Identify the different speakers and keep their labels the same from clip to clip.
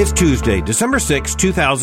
Speaker 1: It's Tuesday, December 6,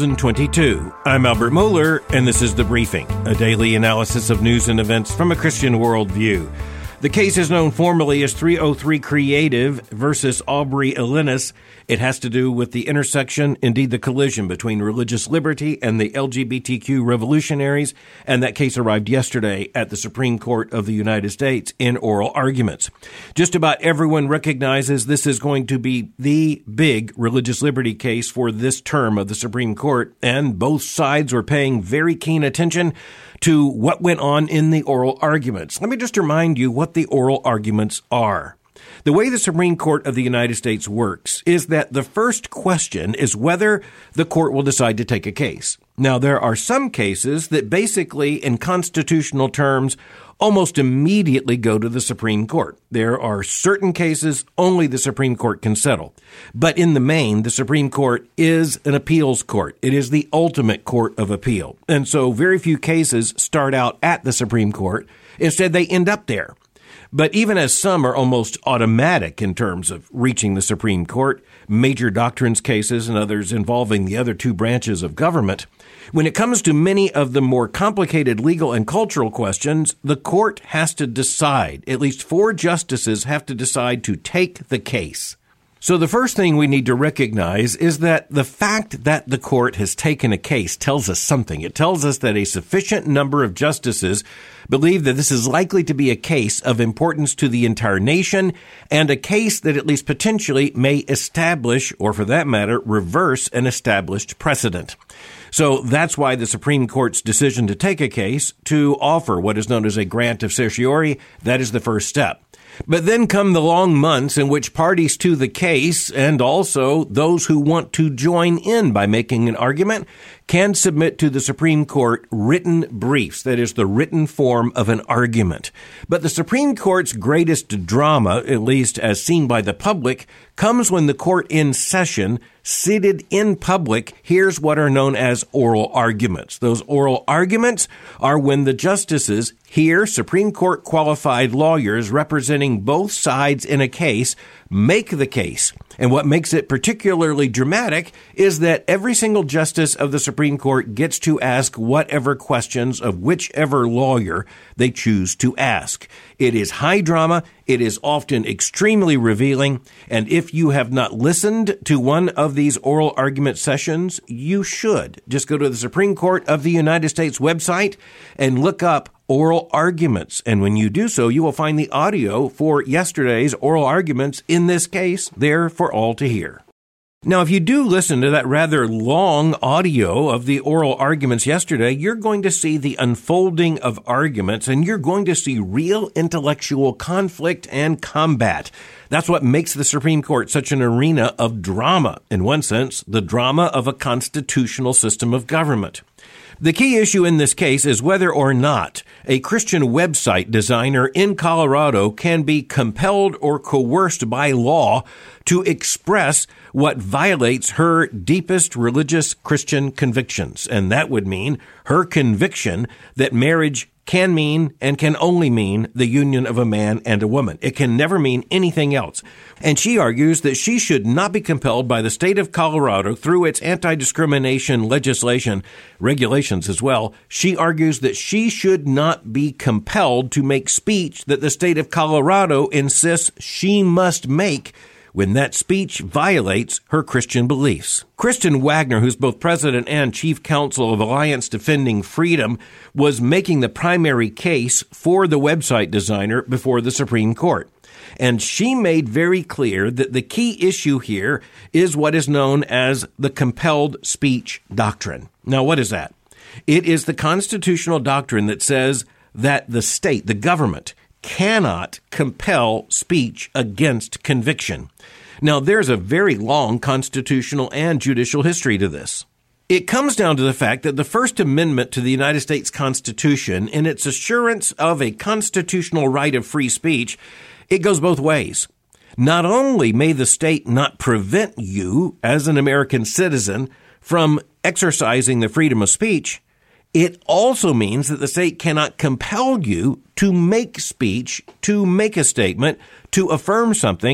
Speaker 1: 2022. I'm Albert Mohler, and this is The Briefing, a daily analysis of news and events from a Christian worldview. The case is known formally as 303 Creative versus Aubrey Elinas. It has to do with the intersection, indeed the collision between religious liberty and the LGBTQ revolutionaries, and that case arrived yesterday at the Supreme Court of the United States in oral arguments. Just about everyone recognizes this is going to be the big religious liberty case for this term of the Supreme Court, and both sides were paying very keen attention to what went on in the oral arguments. Let me just remind you what the oral arguments are. The way the Supreme Court of the United States works is that the first question is whether the court will decide to take a case. Now, there are some cases that basically, in constitutional terms, almost immediately go to the Supreme Court. There are certain cases only the Supreme Court can settle. But in the main, the Supreme Court is an appeals court. It is the ultimate court of appeal. And so very few cases start out at the Supreme Court. Instead, they end up there. But even as some are almost automatic in terms of reaching the Supreme Court, major doctrines cases and others involving the other two branches of government, when it comes to many of the more complicated legal and cultural questions, the court has to decide. At least 4 justices have to decide to take the case. So the first thing we need to recognize is that the fact that the court has taken a case tells us something. It tells us that a sufficient number of justices believe that this is likely to be a case of importance to the entire nation and a case that at least potentially may establish, or for that matter, reverse an established precedent. So that's why the Supreme Court's decision to take a case, to offer what is known as a grant of certiorari, that is the first step. But then come the long months in which parties to the case, and also those who want to join in by making an argument, can submit to the Supreme Court written briefs, that is, the written form of an argument. But the Supreme Court's greatest drama, at least as seen by the public, comes when the court in session, seated in public, hears what are known as oral arguments. Those oral arguments are when the justices hear Supreme Court qualified lawyers representing both sides in a case make the case. And what makes it particularly dramatic is that every single justice of the Supreme Court gets to ask whatever questions of whichever lawyer they choose to ask. It is high drama. It is often extremely revealing. And if you have not listened to one of these oral argument sessions, you should. Just go to the Supreme Court of the United States website and look up oral arguments. And when you do so, you will find the audio for yesterday's oral arguments in this case there for all to hear. Now, if you do listen to that rather long audio of the oral arguments yesterday, you're going to see the unfolding of arguments, and you're going to see real intellectual conflict and combat. That's what makes the Supreme Court such an arena of drama. In one sense, the drama of a constitutional system of government. The key issue in this case is whether or not a Christian website designer in Colorado can be compelled or coerced by law to express what violates her deepest religious Christian convictions. And that would mean her conviction that marriage can mean and can only mean the union of a man and a woman. It can never mean anything else. And she argues that she should not be compelled by the state of Colorado through its anti-discrimination legislation, regulations as well. She argues that she should not be compelled to make speech that the state of Colorado insists she must make when that speech violates her Christian beliefs. Kristen Wagner, who's both president and chief counsel of Alliance Defending Freedom, was making the primary case for the website designer before the Supreme Court. And she made very clear that the key issue here is what is known as the compelled speech doctrine. Now, what is that? It is the constitutional doctrine that says that the state, the government, cannot compel speech against conviction. Now, there's a very long constitutional and judicial history to this. It comes down to the fact that the First Amendment to the United States Constitution, in its assurance of a constitutional right of free speech, it goes both ways. Not only may the state not prevent you as an American citizen from exercising the freedom of speech, it also means that the state cannot compel you to make speech, to make a statement, to affirm something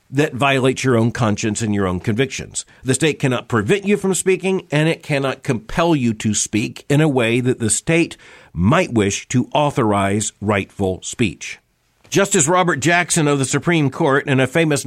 Speaker 1: that violates your own conscience and your own convictions. The state cannot prevent you from speaking, and it cannot compel you to speak in a way that the state might wish to authorize rightful speech. Justice Robert Jackson of the Supreme Court, in a famous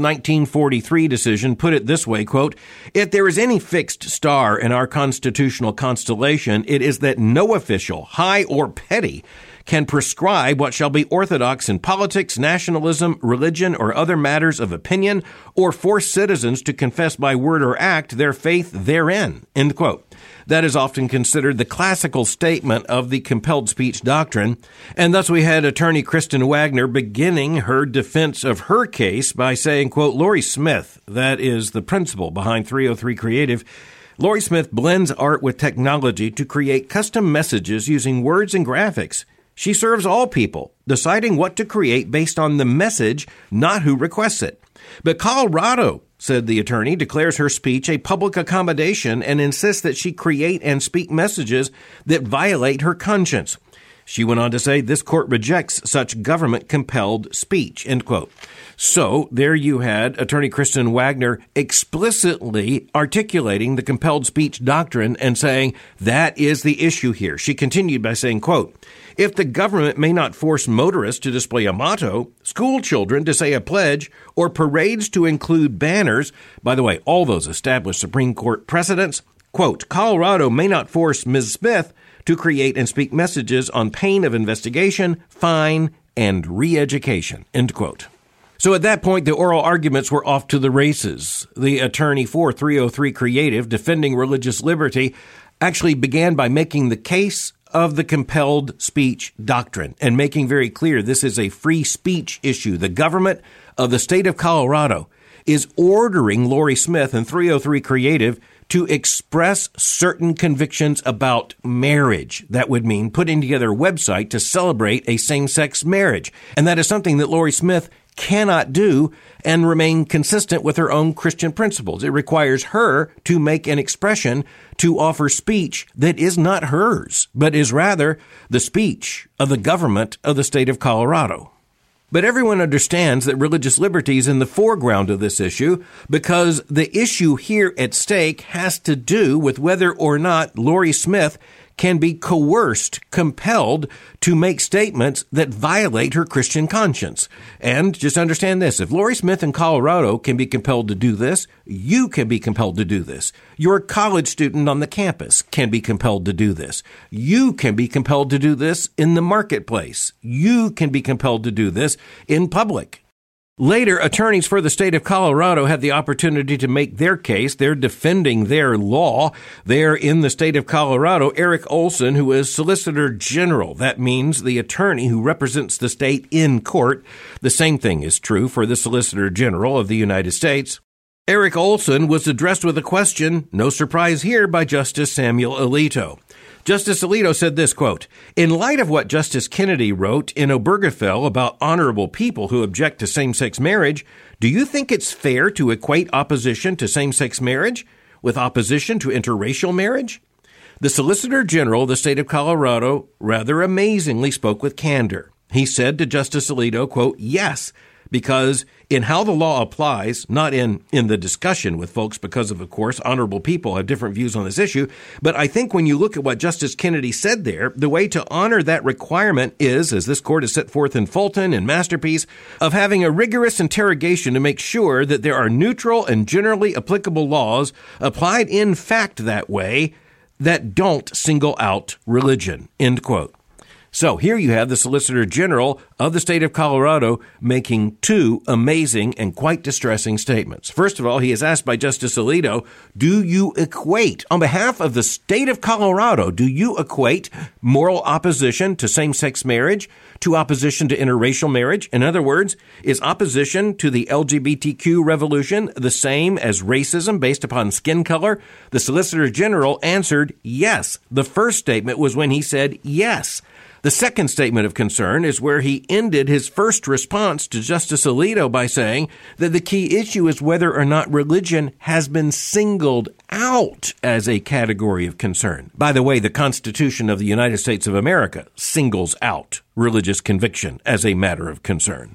Speaker 1: 1943 decision, put it this way, quote, "If there is any fixed star in our constitutional constellation, it is that no official, high or petty, can prescribe what shall be orthodox in politics, nationalism, religion, or other matters of opinion, or force citizens to confess by word or act their faith therein." End quote. That is often considered the classical statement of the compelled speech doctrine, and thus we had attorney Kristen Wagner beginning her defense of her case by saying, quote, "Lorie Smith, that is the principal behind 303 Creative, Lorie Smith blends art with technology to create custom messages using words and graphics. She serves all people, deciding what to create based on the message, not who requests it. But Colorado," said the attorney, "declares her speech a public accommodation and insists that she create and speak messages that violate her conscience." She went on to say, "This court rejects such government-compelled speech," end quote. So there you had attorney Kristen Wagner explicitly articulating the compelled speech doctrine and saying that is the issue here. She continued by saying, quote, "If the government may not force motorists to display a motto, school children to say a pledge, or parades to include banners," by the way, all those established Supreme Court precedents, quote, "Colorado may not force Ms. Smith to create and speak messages on pain of investigation, fine, and re-education," end quote. So at that point, the oral arguments were off to the races. The attorney for 303 Creative, defending religious liberty, actually began by making the case of the compelled speech doctrine and making very clear this is a free speech issue. The government of the state of Colorado is ordering Lorie Smith and 303 Creative to express certain convictions about marriage. That would mean putting together a website to celebrate a same-sex marriage. And that is something that Lorie Smith cannot do and remain consistent with her own Christian principles. It requires her to make an expression to offer speech that is not hers, but is rather the speech of the government of the state of Colorado. But everyone understands that religious liberty is in the foreground of this issue because the issue here at stake has to do with whether or not Lorie Smith can be coerced, compelled to make statements that violate her Christian conscience. And just understand this, if Lorie Smith in Colorado can be compelled to do this, you can be compelled to do this. Your college student on the campus can be compelled to do this. You can be compelled to do this in the marketplace. You can be compelled to do this in public. Later, attorneys for the state of Colorado had the opportunity to make their case. They're defending their law. They're in the state of Colorado. Eric Olson, who is Solicitor General. That means the attorney who represents the state in court. The same thing is true for the Solicitor General of the United States. Eric Olson was addressed with a question, no surprise here, by Justice Samuel Alito. Justice Alito said this, quote, "In light of what Justice Kennedy wrote in Obergefell about honorable people who object to same-sex marriage, do you think it's fair to equate opposition to same-sex marriage with opposition to interracial marriage?" The Solicitor General of the state of Colorado rather amazingly spoke with candor. He said to Justice Alito, quote, "Yes, because in how the law applies, not in the discussion with folks, because of course, honorable people have different views on this issue. But I think when you look at what Justice Kennedy said there, the way to honor that requirement is, as this court has set forth in Fulton and Masterpiece, of having a rigorous interrogation to make sure that there are neutral and generally applicable laws applied in fact that way that don't single out religion," end quote. So here you have the Solicitor General of the state of Colorado making two amazing and quite distressing statements. First of all, he is asked by Justice Alito, do you equate, on behalf of the state of Colorado, do you equate moral opposition to same-sex marriage to opposition to interracial marriage? In other words, is opposition to the LGBTQ revolution the same as racism based upon skin color? The Solicitor General answered yes. The first statement was when he said yes. The second statement of concern is where he ended his first response to Justice Alito by saying that the key issue is whether or not religion has been singled out as a category of concern. By the way, the Constitution of the United States of America singles out religious conviction as a matter of concern.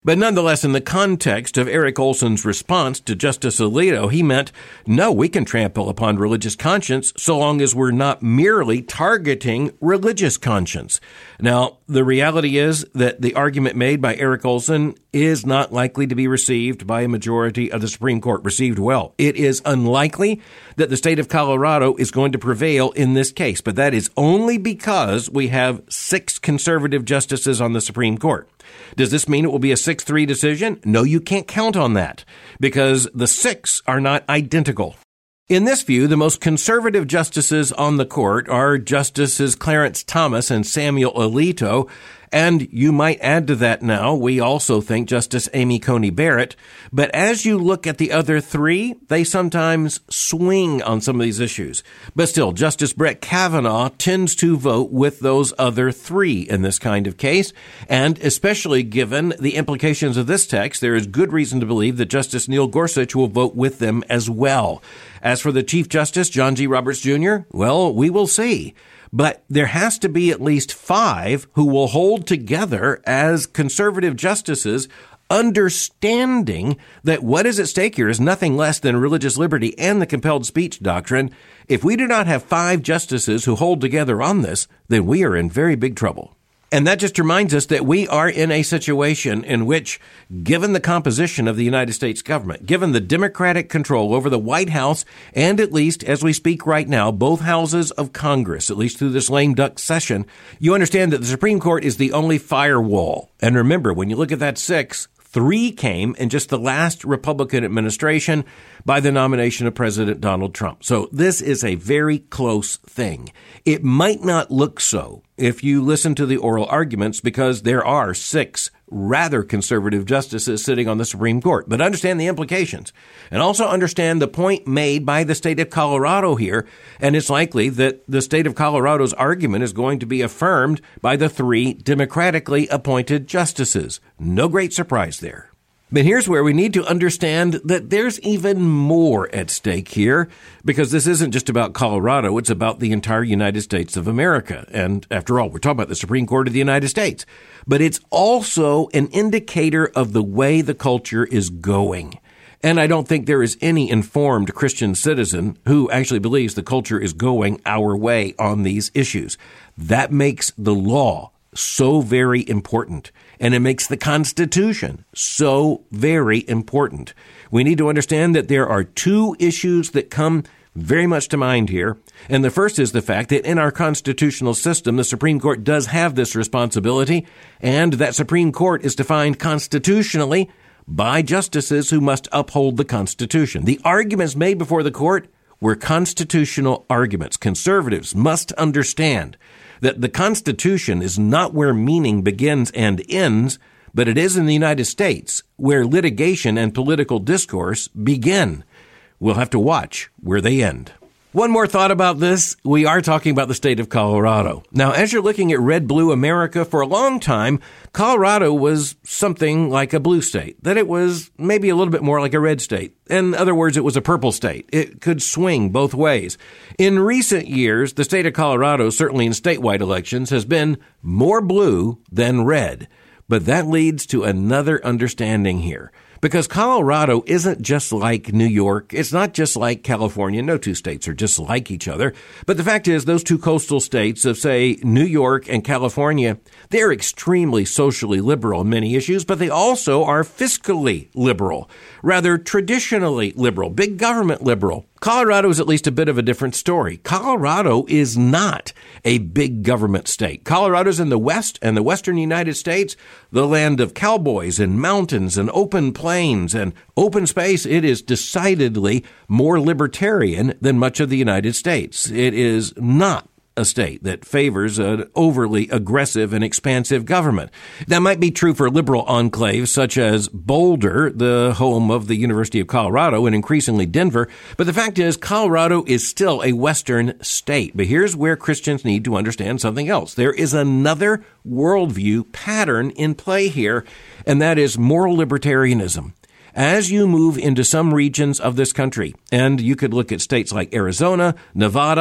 Speaker 1: But nonetheless, in the context of Eric Olson's response to Justice Alito, he meant, no, we can trample upon religious conscience so long as we're not merely targeting religious conscience. Now, the reality is that the argument made by Eric Olson is not likely to be received by a majority of the Supreme Court, received well. It is unlikely that the state of Colorado is going to prevail in this case, but that is only because we have 6 conservative justices on the Supreme Court. Does this mean it will be a 6-3 decision? No, you can't count on that because the 6 are not identical. In this view, the most conservative justices on the court are Justices Clarence Thomas and Samuel Alito. And you might add to that now, we also think Justice Amy Coney Barrett. But as you look at the other 3, they sometimes swing on some of these issues. But still, Justice Brett Kavanaugh tends to vote with those other 3 in this kind of case. And especially given the implications of this text, there is good reason to believe that Justice Neil Gorsuch will vote with them as well. As for the Chief Justice, John G. Roberts Jr., well, we will see. But there has to be at least 5 who will hold together as conservative justices, understanding that what is at stake here is nothing less than religious liberty and the compelled speech doctrine. If we do not have 5 justices who hold together on this, then we are in very big trouble. And that just reminds us that we are in a situation in which, given the composition of the United States government, given the Democratic control over the White House, and at least, as we speak right now, both houses of Congress, at least through this lame duck session, you understand that the Supreme Court is the only firewall. And remember, when you look at that 6, 3 came in just the last Republican administration by the nomination of President Donald Trump. So this is a very close thing. It might not look so if you listen to the oral arguments because there are 6 rather conservative justices sitting on the Supreme Court. But understand the implications and also understand the point made by the state of Colorado here. And it's likely that the state of Colorado's argument is going to be affirmed by the 3 democratically appointed justices. No great surprise there. But here's where we need to understand that there's even more at stake here, because this isn't just about Colorado, it's about the entire United States of America. And after all, we're talking about the Supreme Court of the United States. But it's also an indicator of the way the culture is going. And I don't think there is any informed Christian citizen who actually believes the culture is going our way on these issues. That makes the law so very important. And it makes the Constitution so very important. We need to understand that there are 2 issues that come very much to mind here. And the first is the fact that in our constitutional system, the Supreme Court does have this responsibility. And that Supreme Court is defined constitutionally by justices who must uphold the Constitution. The arguments made before the court were constitutional arguments. Conservatives must understand that the Constitution is not where meaning begins and ends, but it is in the United States where litigation and political discourse begin. We'll have to watch where they end. One more thought about this. We are talking about the state of Colorado. Now, as you're looking at red, blue America, for a long time, Colorado was something like a blue state, that it was maybe a little bit more like a red state. In other words, it was a purple state. It could swing both ways. In recent years, the state of Colorado, certainly in statewide elections, has been more blue than red. But that leads to another understanding here. Because Colorado isn't just like New York. It's not just like California. No 2 states are just like each other. But the fact is, those 2 coastal states of, say, New York and California, they're extremely socially liberal in many issues, but they also are fiscally liberal, rather traditionally liberal, big government liberal. Colorado is at least a bit of a different story. Colorado is not a big government state. Colorado's in the West and the Western United States, the land of cowboys and mountains and open plains and open space. It is decidedly more libertarian than much of the United States. It is not a state that favors an overly aggressive and expansive government. That might be true for liberal enclaves such as Boulder, the home of the University of Colorado, and increasingly Denver. But the fact is, Colorado is still a Western state. But here's where Christians need to understand something else. There is another worldview pattern in play here, and that is moral libertarianism. As you move into some regions of this country, and you could look at states like Arizona, Nevada,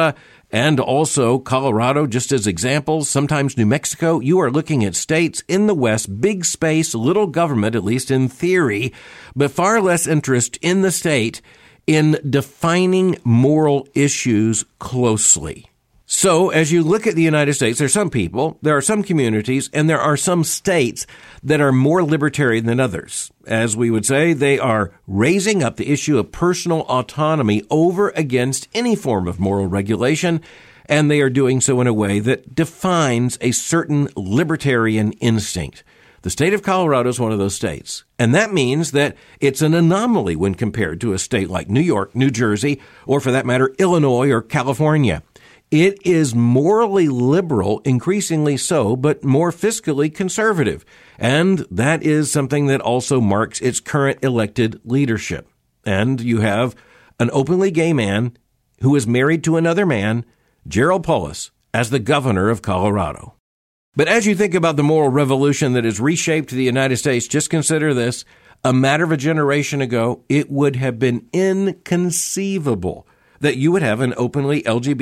Speaker 1: and also Colorado, just as examples, sometimes New Mexico. You are looking at states in the West, big space, little government, at least in theory, but far less interest in the state in defining moral issues closely. So as you look at the United States, there are some communities, and there are some states that are more libertarian than others. As we would say, they are raising up the issue of personal autonomy over against any form of moral regulation, and they are doing so in a way that defines a certain libertarian instinct. The state of Colorado is one of those states, and that means that it's an anomaly when compared to a state like New York, New Jersey, or for that matter, Illinois or California. It is morally liberal, increasingly so, but more fiscally conservative. And that is something that also marks its current elected leadership. And you have an openly gay man who is married to another man, Gerald Polis, as the governor of Colorado. But as you think about the moral revolution that has reshaped the United States, just consider this. A matter of a generation ago, it would have been inconceivable that you would have an openly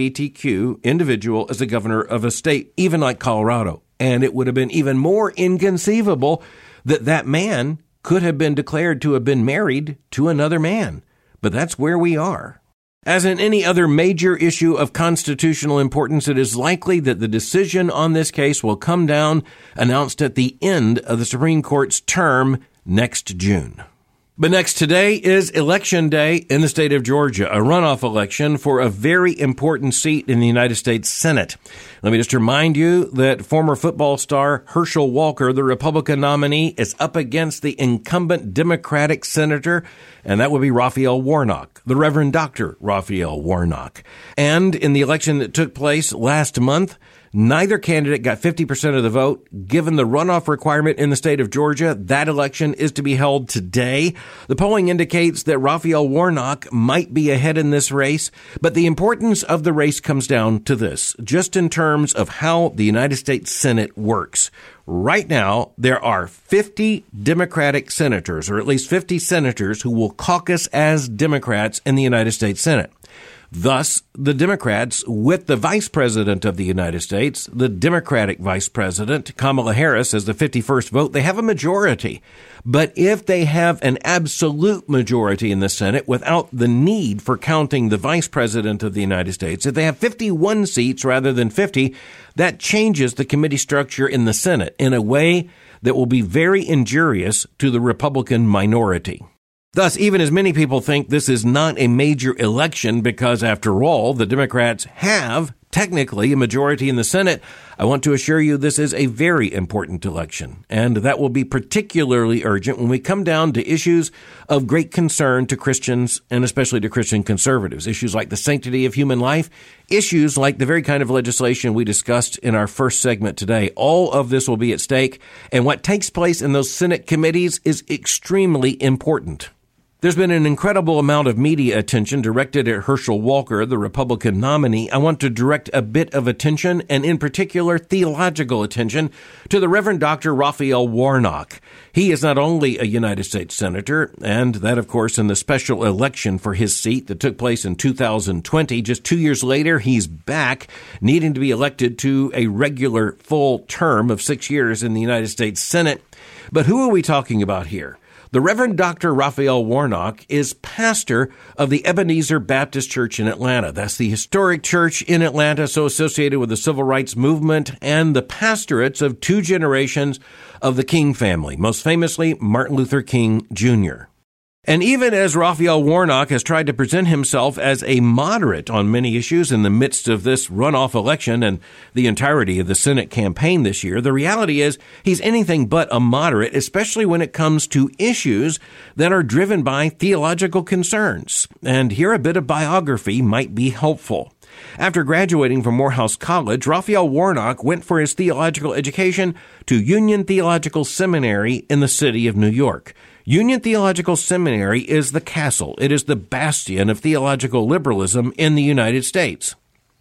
Speaker 1: LGBTQ individual as the governor of a state, even like Colorado. And it would have been even more inconceivable that that man could have been declared to have been married to another man. But that's where we are. As in any other major issue of constitutional importance, it is likely that the decision on this case will come down announced at the end of the Supreme Court's term next June. But next today is Election Day in the state of Georgia, a runoff election for a very important seat in the United States Senate. Let me just remind you that former football star Herschel Walker, the Republican nominee, is up against the incumbent Democratic senator, and that would be Raphael Warnock, the Reverend Dr. Raphael Warnock. And in the election that took place last month, neither candidate got 50% of the vote. Given the runoff requirement in the state of Georgia, that election is to be held today. The polling indicates that Raphael Warnock might be ahead in this race, but the importance of the race comes down to this, just in terms of how the United States Senate works. Right now, there are 50 Democratic senators, or at least 50 senators, who will caucus as Democrats in the United States Senate. Thus, the Democrats, with the Vice President of the United States, the Democratic Vice President, Kamala Harris, as the 51st vote, they have a majority. But if they have an absolute majority in the Senate without the need for counting the Vice President of the United States, if they have 51 seats rather than 50, that changes the committee structure in the Senate in a way that will be very injurious to the Republican minority. Thus, even as many people think this is not a major election because, after all, the Democrats have technically a majority in the Senate, I want to assure you this is a very important election, and that will be particularly urgent when we come down to issues of great concern to Christians and especially to Christian conservatives, issues like the sanctity of human life, issues like the very kind of legislation we discussed in our first segment today. All of this will be at stake, and what takes place in those Senate committees is extremely important. There's been an incredible amount of media attention directed at Herschel Walker, the Republican nominee. I want to direct a bit of attention, and in particular theological attention, to the Reverend Dr. Raphael Warnock. He is not only a United States Senator, and that, of course, in the special election for his seat that took place in 2020. Just 2 years later, he's back, needing to be elected to a regular full term of 6 years in the United States Senate. But who are we talking about here? The Reverend Dr. Raphael Warnock is pastor of the Ebenezer Baptist Church in Atlanta. That's the historic church in Atlanta, so associated with the civil rights movement and the pastorates of two generations of the King family, most famously Martin Luther King Jr. And even as Raphael Warnock has tried to present himself as a moderate on many issues in the midst of this runoff election and the entirety of the Senate campaign this year, the reality is he's anything but a moderate, especially when it comes to issues that are driven by theological concerns. And here a bit of biography might be helpful. After graduating from Morehouse College, Raphael Warnock went for his theological education to Union Theological Seminary in the city of New York. Union Theological Seminary is the castle. It is the bastion of theological liberalism in the United States.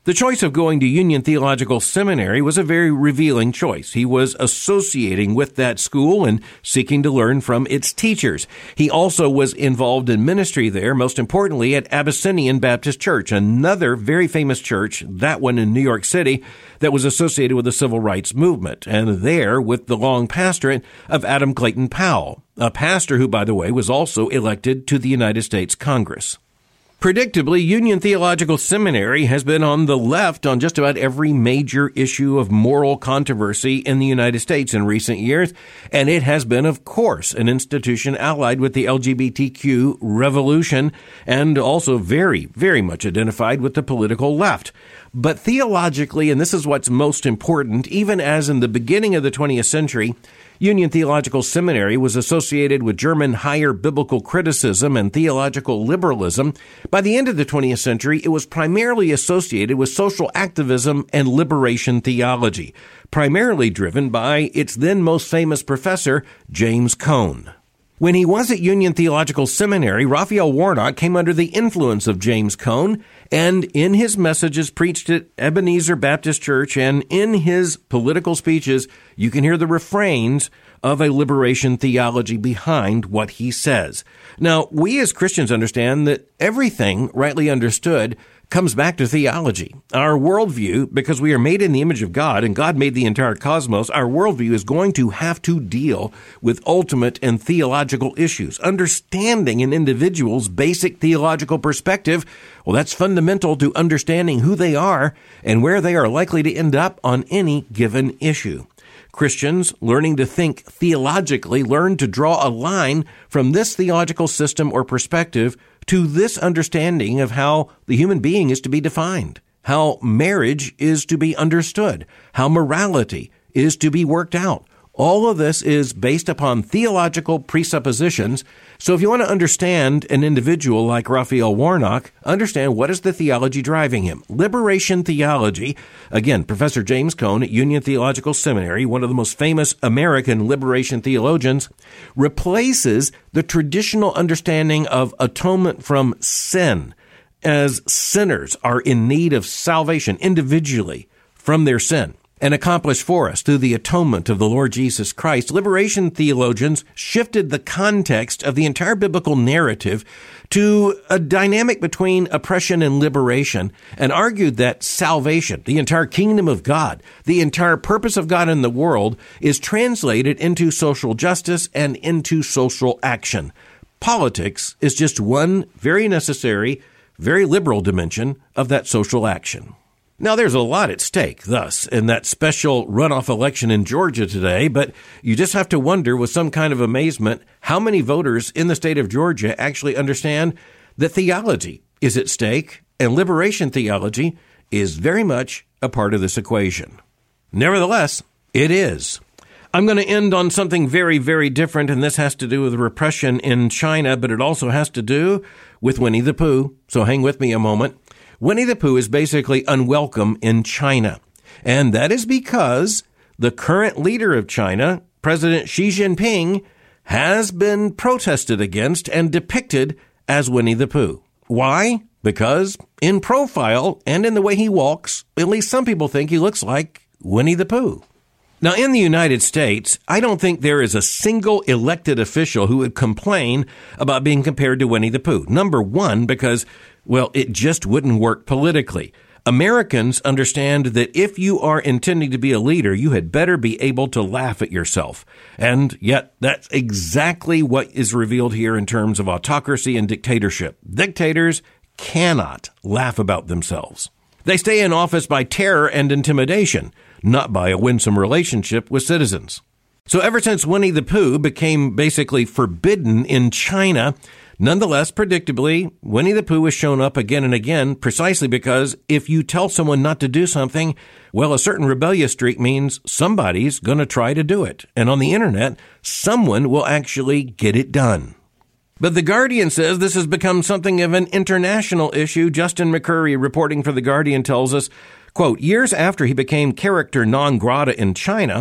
Speaker 1: The choice of going to Union Theological Seminary was a very revealing choice. He was associating with that school and seeking to learn from its teachers. He also was involved in ministry there, most importantly at Abyssinian Baptist Church, another very famous church, that one in New York City, that was associated with the civil rights movement, and there with the long pastorate of Adam Clayton Powell, a pastor who, by the way, was also elected to the United States Congress. Predictably, Union Theological Seminary has been on the left on just about every major issue of moral controversy in the United States in recent years, and it has been, of course, an institution allied with the LGBTQ revolution and also very, very much identified with the political left. But theologically, and this is what's most important, even as in the beginning of the 20th century, Union Theological Seminary was associated with German higher biblical criticism and theological liberalism. By the end of the 20th century, it was primarily associated with social activism and liberation theology, primarily driven by its then most famous professor, James Cone. When he was at Union Theological Seminary, Raphael Warnock came under the influence of James Cone, and in his messages preached at Ebenezer Baptist Church and in his political speeches, you can hear the refrains of a liberation theology behind what he says. Now, we as Christians understand that everything, rightly understood, comes back to theology. Our worldview, because we are made in the image of God and God made the entire cosmos, our worldview is going to have to deal with ultimate and theological issues. Understanding an individual's basic theological perspective, well, that's fundamental to understanding who they are and where they are likely to end up on any given issue. Christians, learning to think theologically, learn to draw a line from this theological system or perspective to this understanding of how the human being is to be defined, how marriage is to be understood, how morality is to be worked out. All of this is based upon theological presuppositions. So if you want to understand an individual like Raphael Warnock, understand what is the theology driving him. Liberation theology, again, Professor James Cone at Union Theological Seminary, one of the most famous American liberation theologians, replaces the traditional understanding of atonement from sin, as sinners are in need of salvation individually from their sin, and accomplished for us through the atonement of the Lord Jesus Christ. Liberation theologians shifted the context of the entire biblical narrative to a dynamic between oppression and liberation, and argued that salvation, the entire kingdom of God, the entire purpose of God in the world, is translated into social justice and into social action. Politics is just one very necessary, very liberal dimension of that social action. Now, there's a lot at stake, thus, in that special runoff election in Georgia today, but you just have to wonder with some kind of amazement how many voters in the state of Georgia actually understand that theology is at stake, and liberation theology is very much a part of this equation. Nevertheless, it is. I'm going to end on something very, very different, and this has to do with repression in China, but it also has to do with Winnie the Pooh, so hang with me a moment. Winnie the Pooh is basically unwelcome in China, and that is because the current leader of China, President Xi Jinping, has been protested against and depicted as Winnie the Pooh. Why? Because in profile and in the way he walks, at least some people think he looks like Winnie the Pooh. Now, in the United States, I don't think there is a single elected official who would complain about being compared to Winnie the Pooh. Number one, because, well, it just wouldn't work politically. Americans understand that if you are intending to be a leader, you had better be able to laugh at yourself. And yet, that's exactly what is revealed here in terms of autocracy and dictatorship. Dictators cannot laugh about themselves. They stay in office by terror and intimidation, not by a winsome relationship with citizens. So ever since Winnie the Pooh became basically forbidden in China, nonetheless, predictably, Winnie the Pooh has shown up again and again precisely because if you tell someone not to do something, well, a certain rebellious streak means somebody's going to try to do it. And on the internet, someone will actually get it done. But The Guardian says this has become something of an international issue. Justin McCurry, reporting for The Guardian, tells us, quote, years after he became character non grata in China,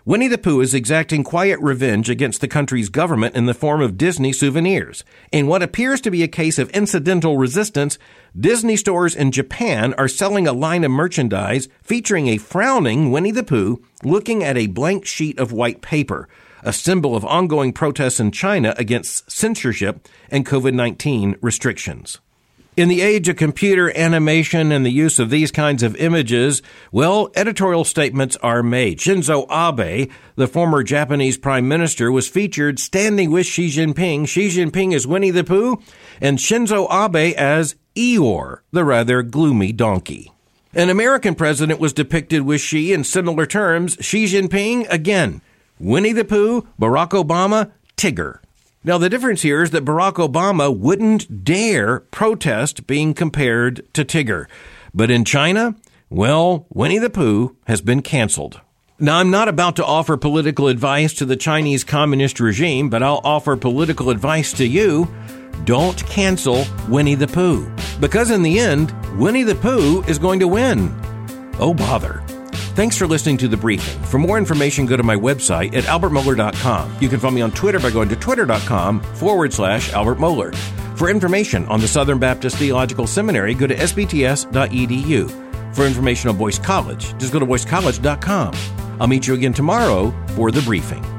Speaker 1: Winnie the Pooh is exacting quiet revenge against the country's government in the form of Disney souvenirs. In what appears to be a case of incidental resistance, Disney stores in Japan are selling a line of merchandise featuring a frowning Winnie the Pooh looking at a blank sheet of white paper, a symbol of ongoing protests in China against censorship and COVID-19 restrictions. In the age of computer animation and the use of these kinds of images, well, editorial statements are made. Shinzo Abe, the former Japanese prime minister, was featured standing with Xi Jinping. Xi Jinping as Winnie the Pooh and Shinzo Abe as Eeyore, the rather gloomy donkey. An American president was depicted with Xi in similar terms. Xi Jinping, again, Winnie the Pooh, Barack Obama, Tigger. Now, the difference here is that Barack Obama wouldn't dare protest being compared to Tigger. But in China, well, Winnie the Pooh has been canceled. Now, I'm not about to offer political advice to the Chinese communist regime, but I'll offer political advice to you. Don't cancel Winnie the Pooh. Because in the end, Winnie the Pooh is going to win. Oh, bother. Thanks for listening to The Briefing. For more information, go to my website at albertmohler.com. You can find me on Twitter by going to twitter.com/Albert Mohler. For information on the Southern Baptist Theological Seminary, go to sbts.edu. For information on Boyce College, just go to boycecollege.com. I'll meet you again tomorrow for The Briefing.